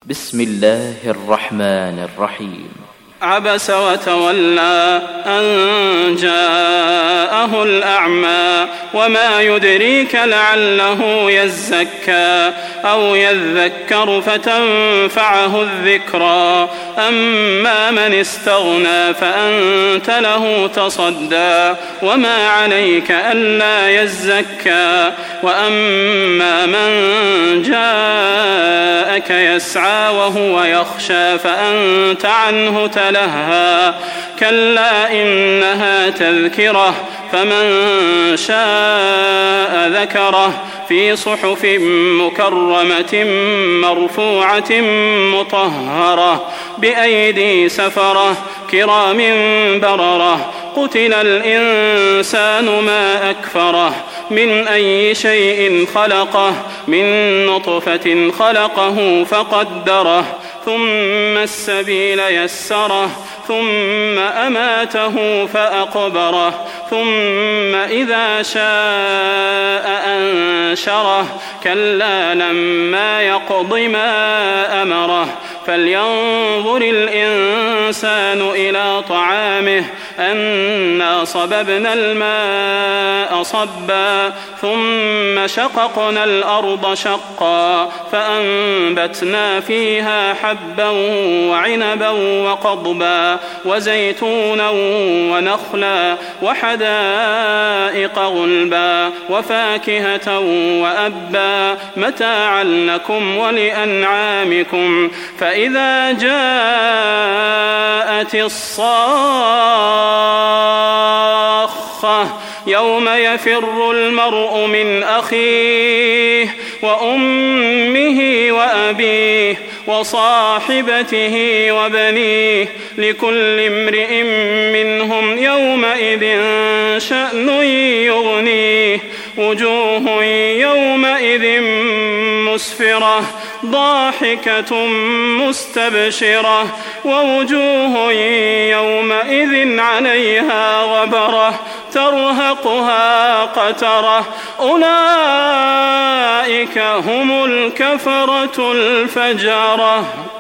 بسم الله الرحمن الرحيم. عبس وتولى أن جاءه الأعمى وما يدريك لعله يزكى أو يذكر فتنفعه الذكرى أما من استغنى فأنت له تصدى وما عليك ألا يزكى وأما من جاءك يسعى وهو يخشى فأنت عنه تلهى كلا إنها تذكرة فمن شاء ذكره في صحف مكرمة مرفوعة مطهرة بأيدي سفرة كرام بررة قتل الإنسان ما أكفره من أي شيء خلقه من نطفة خلقه فقدره ثم السبيل يسره ثم أماته فأقبره ثم إذا شاء أنشره كلا لما يقض ما أمره فلينظر الإنسان إلى طعامه أنا صببنا الماء صبا ثم شققنا الأرض شقا فأنبتنا فيها حبا وعنبا وقضبا وزيتونا ونخلا وحدائق غلبا وفاكهة وأبا متاعا لكم ولأنعامكم فإذا جاءت الصاخة يوم يفر المرء من أخيه وأمه وأبيه وصاحبته وبنيه لكل امرئ منهم يومئذ شأن يغنيه وجوه يومئذ مسفرة ضاحكة مستبشرة ووجوه يومئذ عليها غبرة ترهقها قترة أولئك هم الكفرة الفجرة.